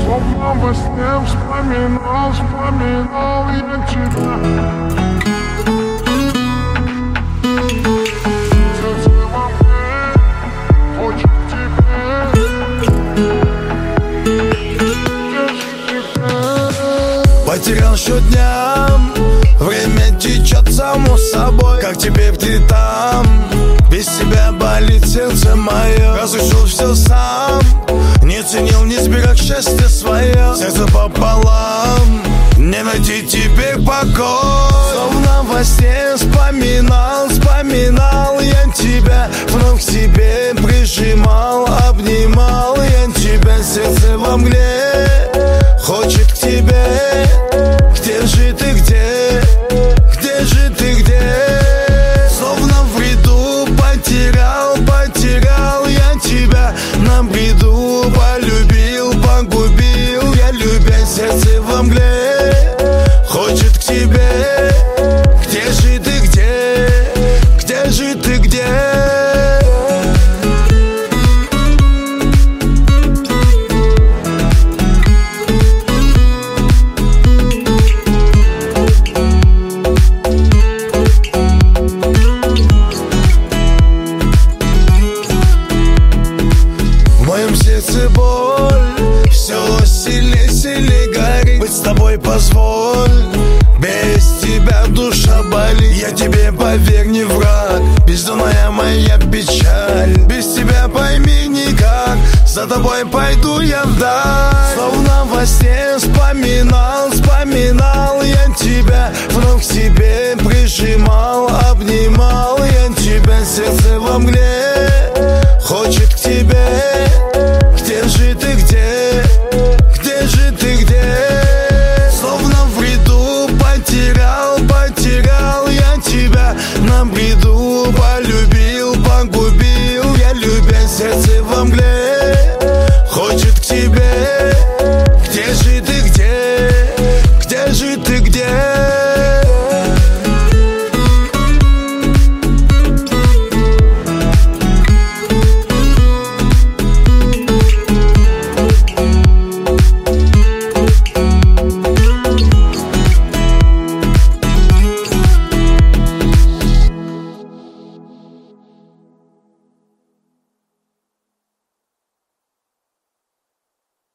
Словно во сне вспоминал, вспоминал я тебя. Сердце во мне хочет тебя. Потерял счет дням, время течет само собой. Как теперь ты там? Без тебя болит сердце мое. Разрушил все сам, не ценил, не сберег счастье свое. Сердце пополам, не найти теперь покой. Словно во сне вспоминал, вспоминал я тебя. Вновь к себе прижимал, обнимал я тебя. Сердце во мгле хочет к тебе. Где же ты, где? Где же ты, где? Словно в бреду потерял, потерял я тебя. На бреду полюбил, погубил я любя. Сердце во мгле хочет к тебе. Где же ты, где? Где же ты, где? Боль все сильнее, сильнее горит. Быть с тобой позволь, без тебя душа болит. Я тебе, поверь, не враг, бездонная моя печаль. Без тебя пойми никак, за тобой пойду я вдаль. Словно во сне вспоминал, вспоминал я тебя. Вновь к себе прижимал, обнимал я тебя. Сердце во мгле хочет к тебе. Где же ты, где? Где же ты, где? Словно в бреду потерял, потерял я тебя. На бреду полюбил, погубил я любя. Сердце во мгле